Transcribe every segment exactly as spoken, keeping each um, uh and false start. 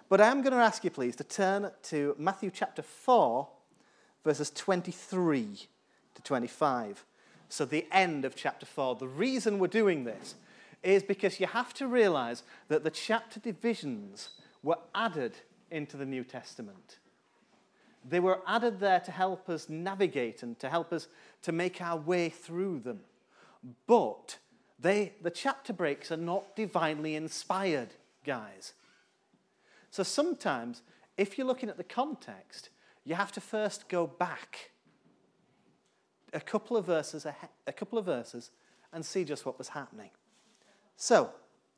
But I am going to ask you, please, to turn to Matthew chapter four, verses twenty-three to twenty-five. So the end of chapter four. The reason we're doing this is because you have to realize that the chapter divisions were added into the New Testament. They were added there to help us navigate and to help us to make our way through them. But they, the chapter breaks are not divinely inspired, guys. So sometimes, if you're looking at the context, you have to first go back a couple of verses, a couple of verses, and see just what was happening. So,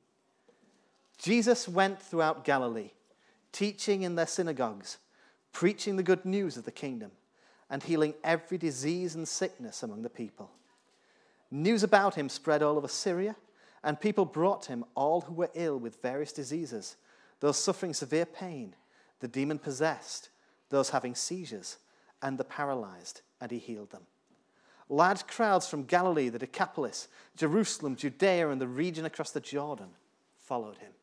Jesus went throughout Galilee, teaching in their synagogues, preaching the good news of the kingdom, and healing every disease and sickness among the people. News about him spread all over Syria, and people brought to him all who were ill with various diseases, those suffering severe pain, the demon-possessed, those having seizures, and the paralyzed, and he healed them. Large crowds from Galilee, the Decapolis, Jerusalem, Judea, and the region across the Jordan followed him.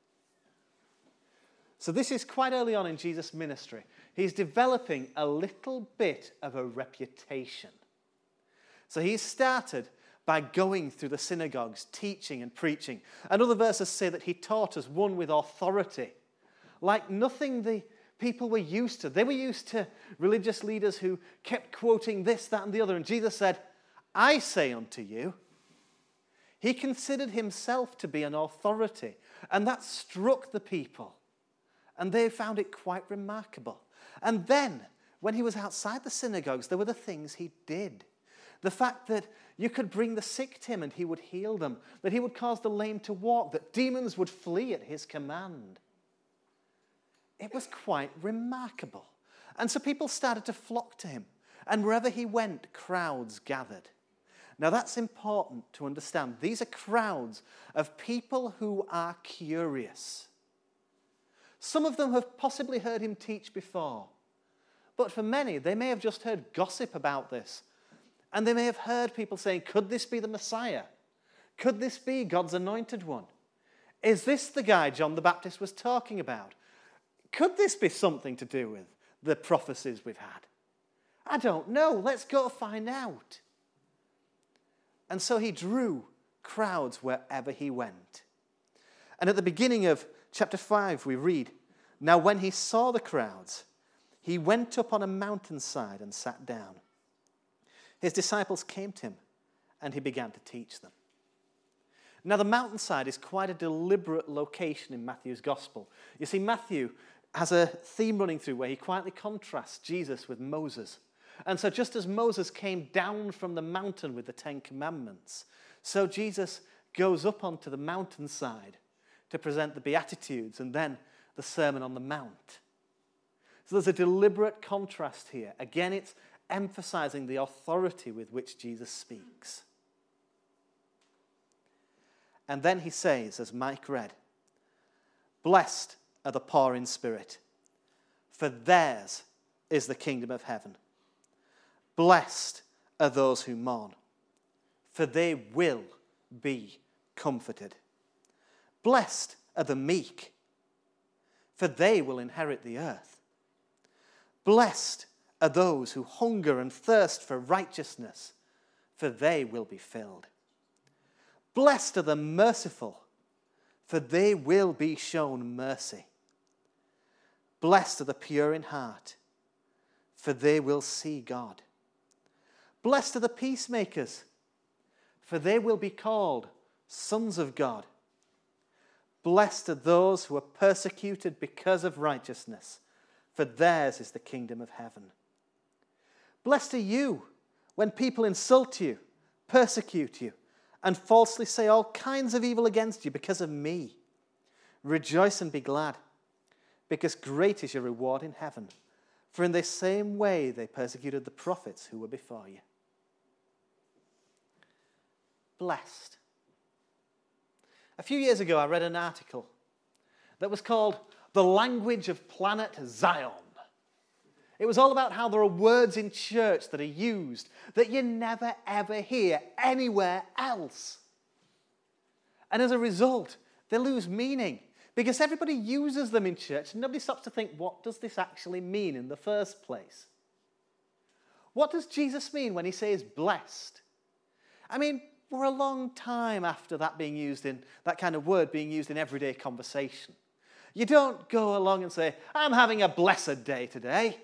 So this is quite early on in Jesus' ministry. He's developing a little bit of a reputation. So he started by going through the synagogues, teaching and preaching. And other verses say that he taught as one with authority, like nothing the people were used to. They were used to religious leaders who kept quoting this, that, and the other. And Jesus said, I say unto you. He considered himself to be an authority. And that struck the people. And they found it quite remarkable. And then, when he was outside the synagogues, there were the things he did. The fact that you could bring the sick to him and he would heal them. That he would cause the lame to walk. That demons would flee at his command. It was quite remarkable. And so people started to flock to him. And wherever he went, crowds gathered. Now that's important to understand. These are crowds of people who are curious. Some of them have possibly heard him teach before. But for many, they may have just heard gossip about this. And they may have heard people saying, could this be the Messiah? Could this be God's anointed one? Is this the guy John the Baptist was talking about? Could this be something to do with the prophecies we've had? I don't know. Let's go find out. And so he drew crowds wherever he went. And at the beginning of chapter five, we read, now when he saw the crowds, he went up on a mountainside and sat down. His disciples came to him, and he began to teach them. Now the mountainside is quite a deliberate location in Matthew's gospel. You see, Matthew has a theme running through where he quietly contrasts Jesus with Moses. And so just as Moses came down from the mountain with the Ten Commandments, so Jesus goes up onto the mountainside to present the Beatitudes and then the Sermon on the Mount. So there's a deliberate contrast here. Again, it's emphasizing the authority with which Jesus speaks. And then he says, as Mike read, blessed are the poor in spirit, for theirs is the kingdom of heaven. Blessed are those who mourn, for they will be comforted. Blessed are the meek, for they will inherit the earth. Blessed are those who hunger and thirst for righteousness, for they will be filled. Blessed are the merciful, for they will be shown mercy. Blessed are the pure in heart, for they will see God. Blessed are the peacemakers, for they will be called sons of God. Blessed are those who are persecuted because of righteousness, for theirs is the kingdom of heaven. Blessed are you when people insult you, persecute you, and falsely say all kinds of evil against you because of me. Rejoice and be glad, because great is your reward in heaven. For in the same way they persecuted the prophets who were before you. Blessed. A few years ago, I read an article that was called The Language of Planet Zion. It was all about how there are words in church that are used that you never, ever hear anywhere else. And as a result, they lose meaning Because everybody uses them in church and nobody stops to think, what does this actually mean in the first place? What does Jesus mean when he says blessed? I mean, we're a long time after that being used in, that kind of word being used in everyday conversation. You don't go along and say, I'm having a blessed day today.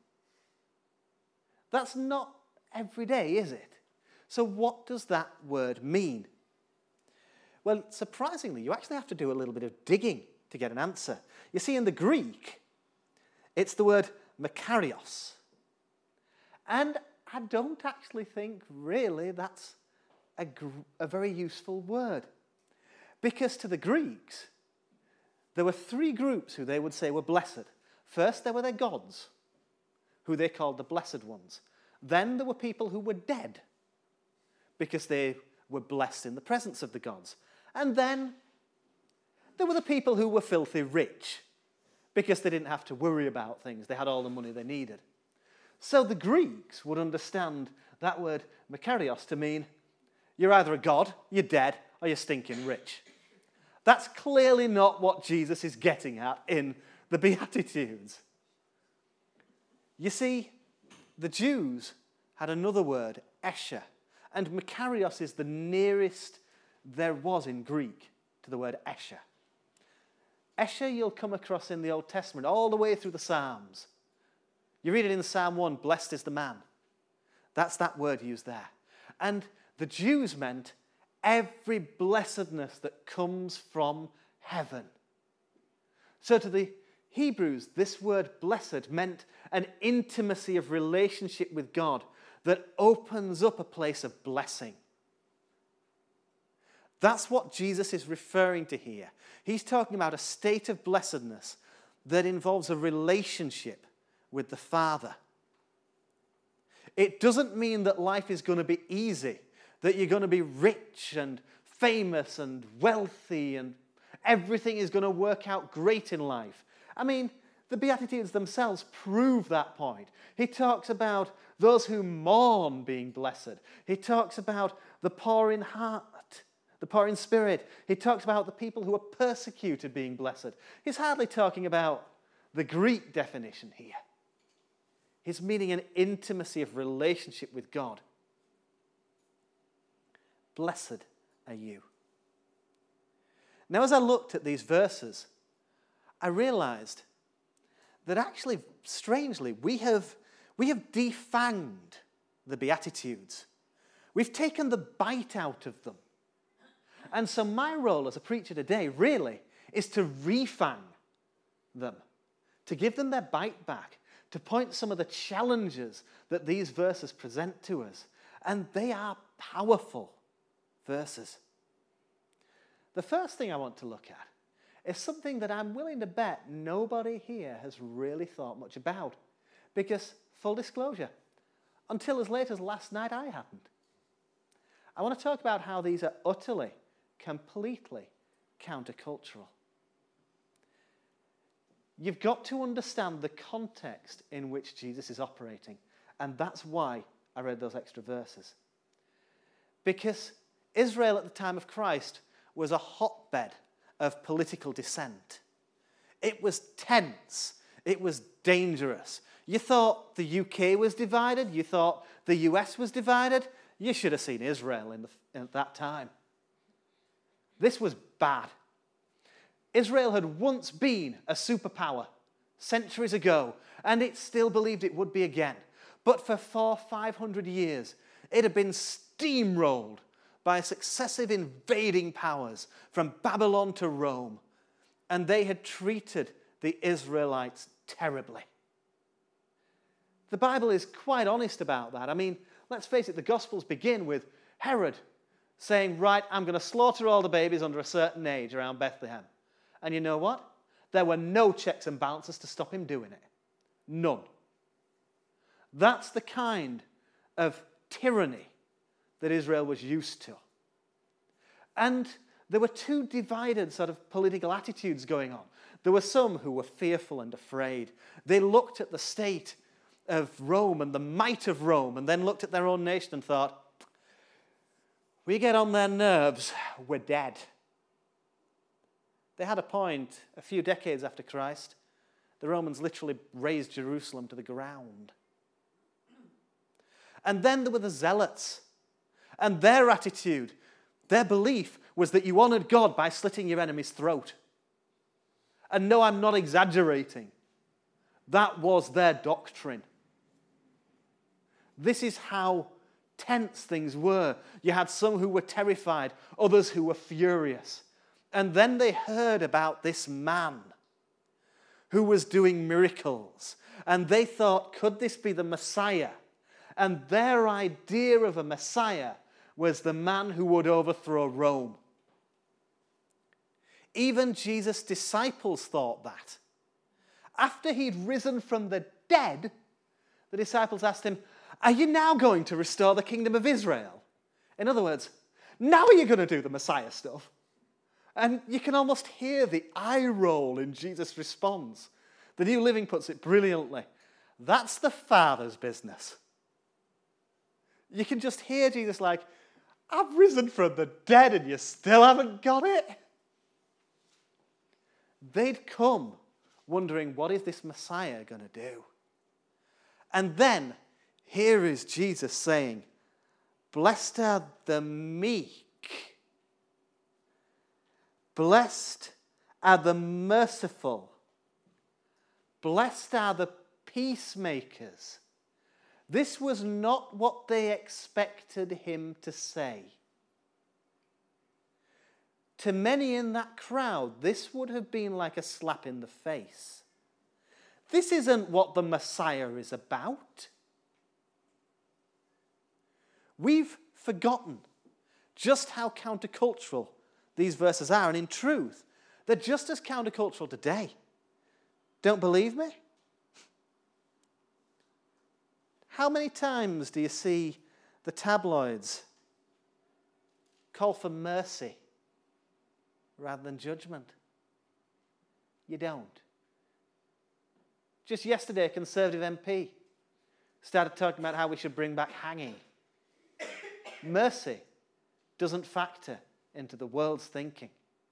That's not every day, is it? So what does that word mean? Well, surprisingly, you actually have to do a little bit of digging to get an answer. You see, in the Greek, it's the word makarios. And I don't actually think, really, that's a, gr- a very useful word. Because to the Greeks, there were three groups who they would say were blessed. First, there were their gods, who they called the blessed ones. Then there were people who were dead, because they were blessed in the presence of the gods. And then there were the people who were filthy rich, because they didn't have to worry about things. They had all the money they needed. So the Greeks would understand that word makarios to mean you're either a god, you're dead, or you're stinking rich. That's clearly not what Jesus is getting at in the Beatitudes. You see, the Jews had another word, esher, and makarios is the nearest there was in Greek to the word esher. Esher you'll come across in the Old Testament all the way through the Psalms. You read it in Psalm one, blessed is the man. That's that word used there. And the Jews meant every blessedness that comes from heaven. So to the Hebrews, this word blessed meant an intimacy of relationship with God that opens up a place of blessing. That's what Jesus is referring to here. He's talking about a state of blessedness that involves a relationship with the Father. It doesn't mean that life is going to be easy, that you're going to be rich and famous and wealthy and everything is going to work out great in life. I mean, the Beatitudes themselves prove that point. He talks about those who mourn being blessed. He talks about the poor in heart, the poor in spirit. He talks about the people who are persecuted being blessed. He's hardly talking about the Greek definition here. He's meaning an intimacy of relationship with God. Blessed are you. Now, as I looked at these verses, I realized that actually, strangely, we have, we have defanged the Beatitudes. We've taken the bite out of them. And so my role as a preacher today, really, is to refang them, to give them their bite back, to point some of the challenges that these verses present to us. And they are powerful verses. The first thing I want to look at is something that I'm willing to bet nobody here has really thought much about. Because, full disclosure, until as late as last night I hadn't. I want to talk about how these are utterly, completely countercultural. You've got to understand the context in which Jesus is operating. And that's why I read those extra verses. Because Israel at the time of Christ was a hotbed of political dissent. It was tense. It was dangerous. You thought the U K was divided. You thought the U S was divided. You should have seen Israel in the, at that time. This was bad. Israel had once been a superpower centuries ago, and it still believed it would be again. But for four, five hundred years, it had been steamrolled by successive invading powers from Babylon to Rome, and they had treated the Israelites terribly. The Bible is quite honest about that. I mean, let's face it, the Gospels begin with Herod saying, right, I'm going to slaughter all the babies under a certain age around Bethlehem. And you know what? There were no checks and balances to stop him doing it. None. That's the kind of tyranny that Israel was used to. And there were two divided sort of political attitudes going on. There were some who were fearful and afraid. They looked at the state of Rome and the might of Rome and then looked at their own nation and thought, we get on their nerves, we're dead. They had a point a few decades after Christ. The Romans literally razed Jerusalem to the ground. And then there were the Zealots. And their attitude, their belief was that you honored God by slitting your enemy's throat. And no, I'm not exaggerating. That was their doctrine. This is how tense things were. You had some who were terrified, others who were furious. And then they heard about this man who was doing miracles. And they thought, could this be the Messiah? And their idea of a Messiah was the man who would overthrow Rome. Even Jesus' disciples thought that. After he'd risen from the dead, the disciples asked him, are you now going to restore the kingdom of Israel? In other words, now are you going to do the Messiah stuff? And you can almost hear the eye roll in Jesus' response. The New Living puts it brilliantly. That's the Father's business. You can just hear Jesus like, I've risen from the dead and you still haven't got it. They'd come wondering, what is this Messiah going to do? And then, here is Jesus saying, blessed are the meek. Blessed are the merciful. Blessed are the peacemakers. This was not what they expected him to say. To many in that crowd, this would have been like a slap in the face. This isn't what the Messiah is about. We've forgotten just how countercultural these verses are, and in truth, they're just as countercultural today. Don't believe me? How many times do you see the tabloids call for mercy rather than judgment? You don't. Just yesterday, a Conservative M P started talking about how we should bring back hanging. Mercy doesn't factor into the world's thinking.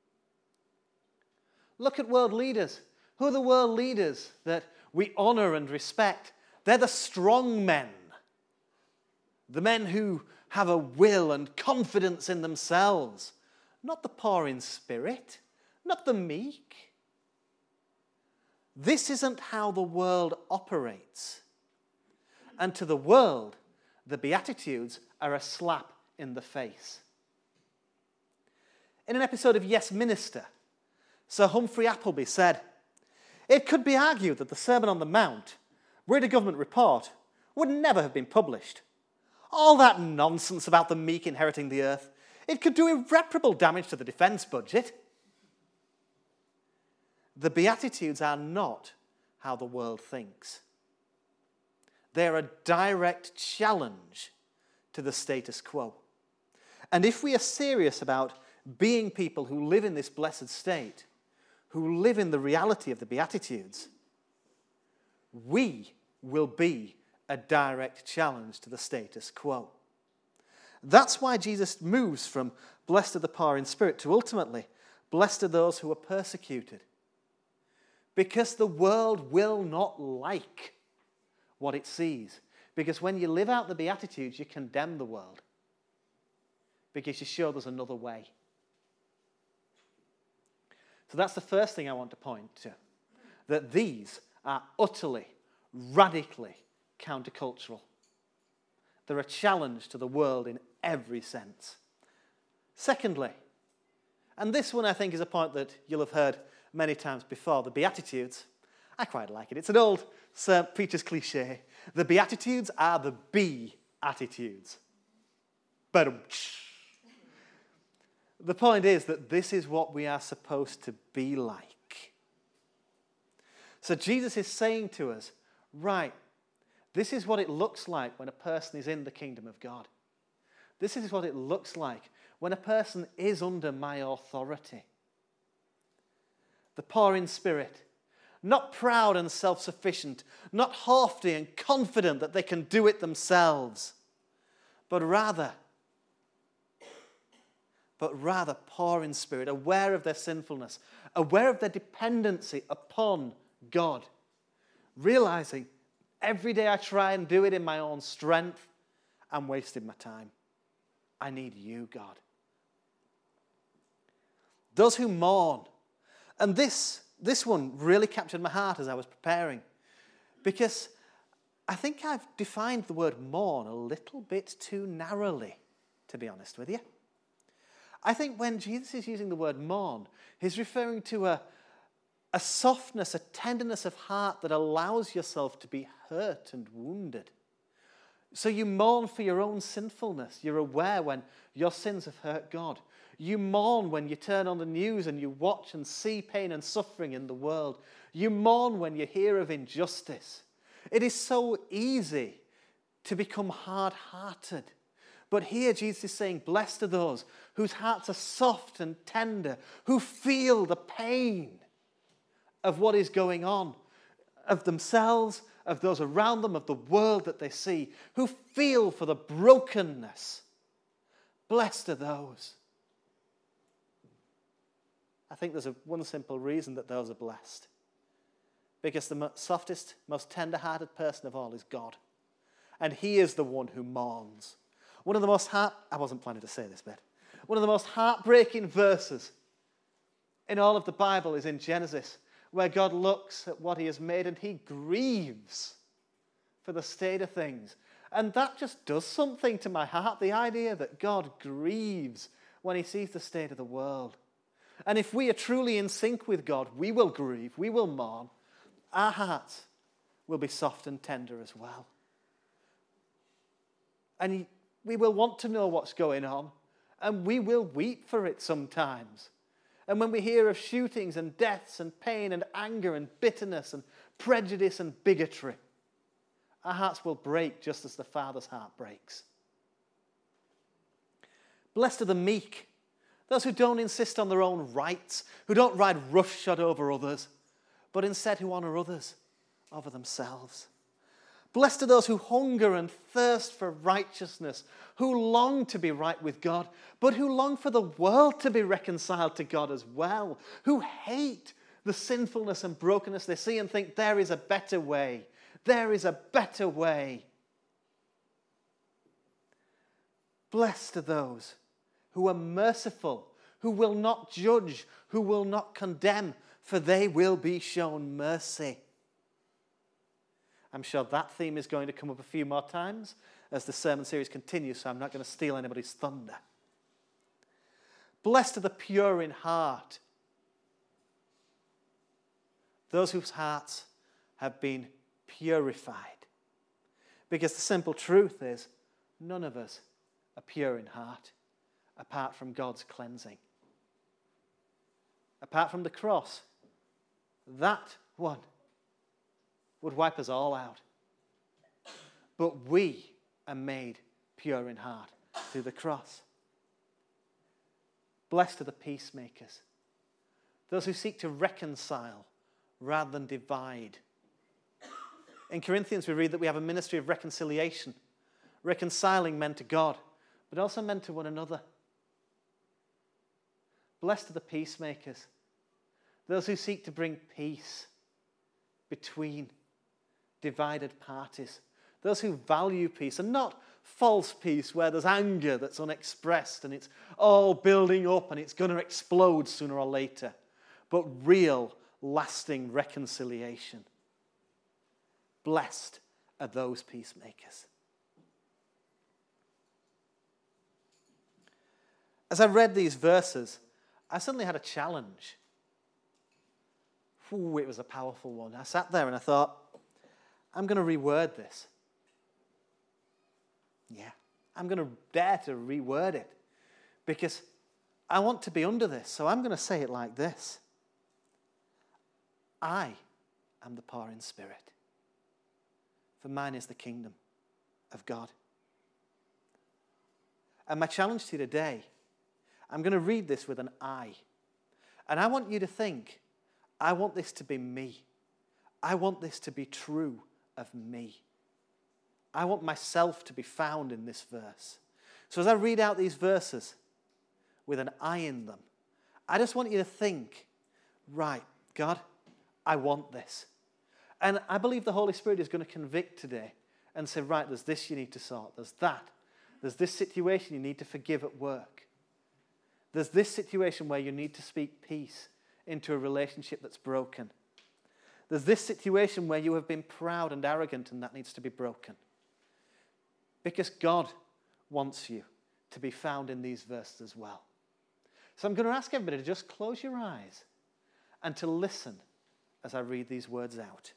Look at world leaders. Who are the world leaders that we honor and respect? They're the strong men. The men who have a will and confidence in themselves. Not the poor in spirit. Not the meek. This isn't how the world operates. And to the world, the Beatitudes are a slap in the face. In an episode of Yes Minister, Sir Humphrey Appleby said, it could be argued that the Sermon on the Mount, were it a government report, would never have been published. All that nonsense about the meek inheriting the earth, it could do irreparable damage to the defence budget. The Beatitudes are not how the world thinks. They're a direct challenge to the status quo. And if we are serious about being people who live in this blessed state, who live in the reality of the Beatitudes, we will be a direct challenge to the status quo. That's why Jesus moves from blessed are the poor in spirit to ultimately, blessed are those who are persecuted. Because the world will not like what it sees. Because when you live out the Beatitudes, you condemn the world. Because you show there's another way. So that's the first thing I want to point to. That these are utterly, radically countercultural. They're a challenge to the world in every sense. Secondly, and this one I think is a point that you'll have heard many times before, the Beatitudes. I quite like it. It's an old Sir Preacher's cliche. The Beatitudes are the be-attitudes. But the point is that this is what we are supposed to be like. So Jesus is saying to us, right, this is what it looks like when a person is in the kingdom of God. This is what it looks like when a person is under my authority. The poor in spirit, not proud and self-sufficient, not haughty and confident that they can do it themselves, but rather, but rather poor in spirit, aware of their sinfulness, aware of their dependency upon God, realizing every day I try and do it in my own strength, I'm wasting my time. I need you, God. Those who mourn. And this, this one really captured my heart as I was preparing, because I think I've defined the word mourn a little bit too narrowly, to be honest with you. I think when Jesus is using the word mourn, he's referring to a, a softness, a tenderness of heart that allows yourself to be hurt and wounded. So you mourn for your own sinfulness. You're aware when your sins have hurt God. You mourn when you turn on the news and you watch and see pain and suffering in the world. You mourn when you hear of injustice. It is so easy to become hard-hearted. But here Jesus is saying, blessed are those whose hearts are soft and tender, who feel the pain of what is going on, of themselves, of those around them, of the world that they see, who feel for the brokenness. Blessed are those. I think there's a, one simple reason that those are blessed. Because the mo- softest, most tender-hearted person of all is God. And he is the one who mourns. One of the most heart... I wasn't planning to say this bit. One of the most heartbreaking verses in all of the Bible is in Genesis, where God looks at what he has made and he grieves for the state of things. And that just does something to my heart, the idea that God grieves when he sees the state of the world. And if we are truly in sync with God, we will grieve, we will mourn. Our hearts will be soft and tender as well. And we will want to know what's going on, and we will weep for it sometimes. And when we hear of shootings and deaths and pain and anger and bitterness and prejudice and bigotry, our hearts will break just as the Father's heart breaks. Blessed are the meek, those who don't insist on their own rights, who don't ride roughshod over others, but instead who honor others over themselves. Blessed are those who hunger and thirst for righteousness, who long to be right with God, but who long for the world to be reconciled to God as well, who hate the sinfulness and brokenness they see and think there is a better way. There is a better way. Blessed are those who are merciful, who will not judge, who will not condemn, for they will be shown mercy. I'm sure that theme is going to come up a few more times as the sermon series continues, so I'm not going to steal anybody's thunder. Blessed are the pure in heart, those whose hearts have been purified. Because the simple truth is, none of us are pure in heart apart from God's cleansing. Apart from the cross, that one would wipe us all out. But we are made pure in heart through the cross. Blessed are the peacemakers, those who seek to reconcile rather than divide. In Corinthians we read that we have a ministry of reconciliation, reconciling men to God, but also men to one another. Blessed are the peacemakers, those who seek to bring peace between divided parties, those who value peace, and not false peace where there's anger that's unexpressed and it's all building up and it's going to explode sooner or later, but real, lasting reconciliation. Blessed are those peacemakers. As I read these verses, I suddenly had a challenge. Ooh, it was a powerful one. I sat there and I thought, I'm going to reword this. Yeah, I'm going to dare to reword it because I want to be under this. So I'm going to say it like this. I am the poor in spirit, for mine is the kingdom of God. And my challenge to you today, I'm going to read this with an I. And I want you to think, I want this to be me. I want this to be true of me. I want myself to be found in this verse. So as I read out these verses with an I in them, I just want you to think, right, God, I want this. And I believe the Holy Spirit is going to convict today and say, right, there's this you need to sort. There's that. There's this situation you need to forgive at work. There's this situation where you need to speak peace into a relationship that's broken. There's this situation where you have been proud and arrogant and that needs to be broken. Because God wants you to be found in these verses as well. So I'm going to ask everybody to just close your eyes and to listen as I read these words out.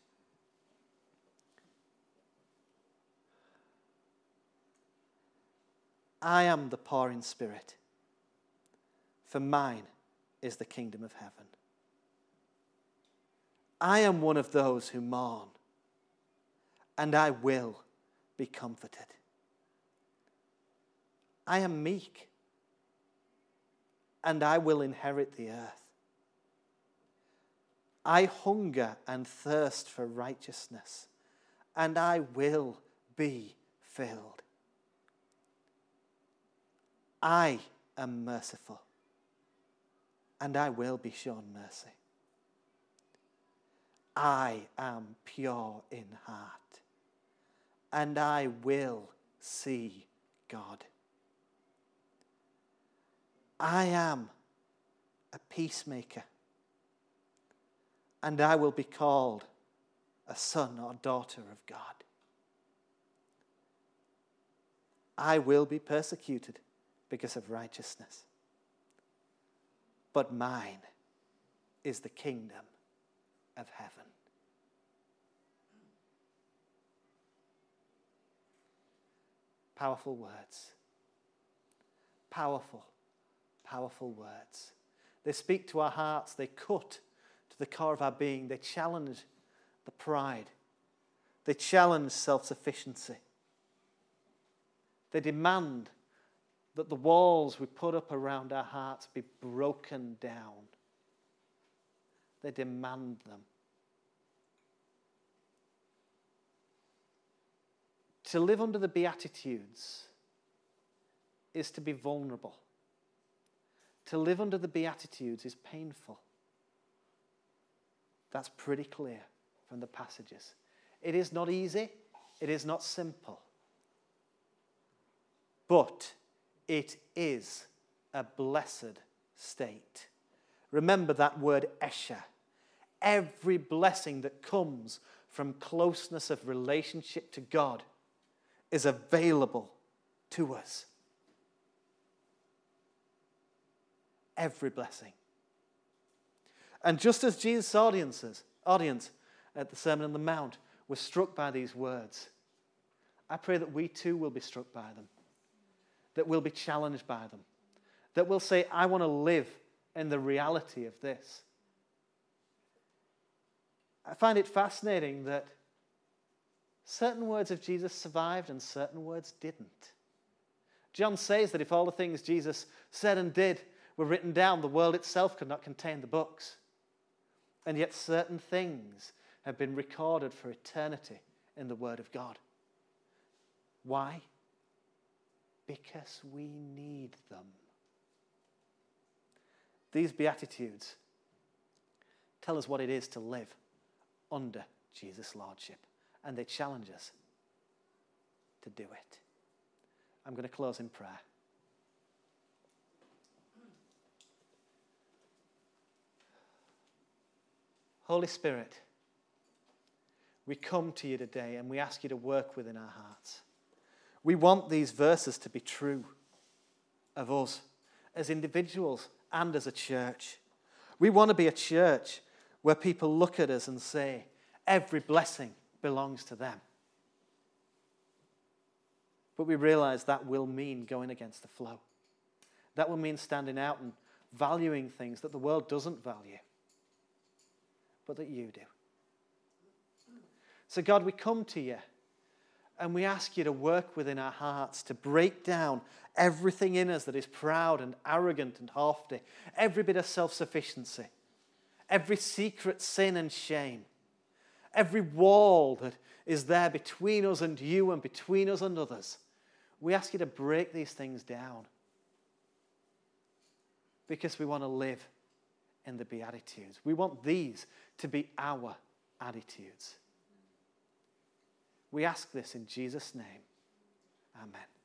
I am the poor in spirit, for mine is the kingdom of heaven. I am one of those who mourn, and I will be comforted. I am meek, and I will inherit the earth. I hunger and thirst for righteousness, and I will be filled. I am merciful, and I will be shown mercy. I am pure in heart, and I will see God. I am a peacemaker, and I will be called a son or daughter of God. I will be persecuted because of righteousness, but mine is the kingdom of heaven. Powerful words. Powerful, powerful words. They speak to our hearts. They cut to the core of our being. They challenge the pride. They challenge self-sufficiency. They demand that the walls we put up around our hearts be broken down. They demand them. To live under the Beatitudes is to be vulnerable. To live under the Beatitudes is painful. That's pretty clear from the passages. It is not easy. It is not simple. But it is a blessed state. Remember that word esher. Every blessing that comes from closeness of relationship to God is available to us. Every blessing. And just as Jesus' audiences, audience at the Sermon on the Mount were struck by these words, I pray that we too will be struck by them, that we'll be challenged by them, that we'll say, I want to live in the reality of this. I find it fascinating that certain words of Jesus survived and certain words didn't. John says that if all the things Jesus said and did were written down, the world itself could not contain the books. And yet certain things have been recorded for eternity in the Word of God. Why? Because we need them. These Beatitudes tell us what it is to live under Jesus' Lordship. And they challenge us to do it. I'm going to close in prayer. Holy Spirit, we come to you today and we ask you to work within our hearts. We want these verses to be true of us as individuals and as a church. We want to be a church where people look at us and say, every blessing belongs to them. But we realize that will mean going against the flow. That will mean standing out and valuing things that the world doesn't value, but that you do. So God, we come to you and we ask you to work within our hearts to break down everything in us that is proud and arrogant and haughty, every bit of self-sufficiency, every secret sin and shame, every wall that is there between us and you and between us and others. We ask you to break these things down because we want to live in the Beatitudes. We want these to be our attitudes. We ask this in Jesus' name. Amen.